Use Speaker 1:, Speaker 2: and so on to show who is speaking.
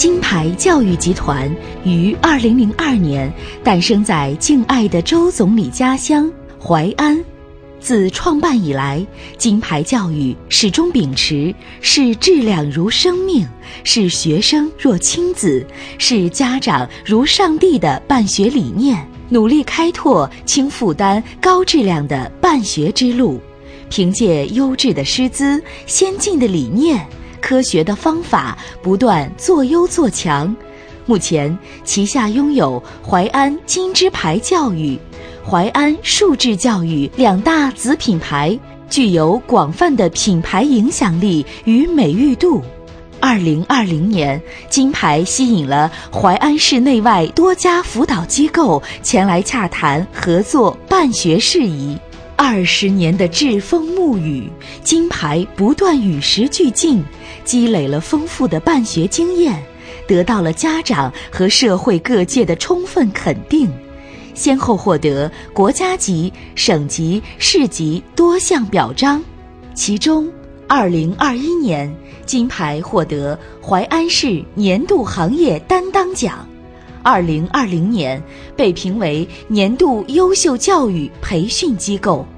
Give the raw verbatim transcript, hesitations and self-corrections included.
Speaker 1: 金牌教育集团于二零零二年诞生在敬爱的周总理家乡淮安。自创办以来，金牌教育始终秉持视质量如生命，视学生若亲子，视家长如上帝的办学理念，努力开拓轻负担、高质量的办学之路。凭借优质的师资、先进的理念、科学的方法，不断做优做强。目前旗下拥有淮安金之牌教育、淮安数智教育两大子品牌，具有广泛的品牌影响力与美誉度。二零二零年，金牌吸引了淮安市内外多家辅导机构前来洽谈合作办学事宜。二十年的栉风沐雨，金牌不断与时俱进，积累了丰富的办学经验，得到了家长和社会各界的充分肯定，先后获得国家级、省级、市级多项表彰。其中二零二一年，金牌获得淮安市年度行业担当奖，二零二零年被评为年度优秀教育培训机构。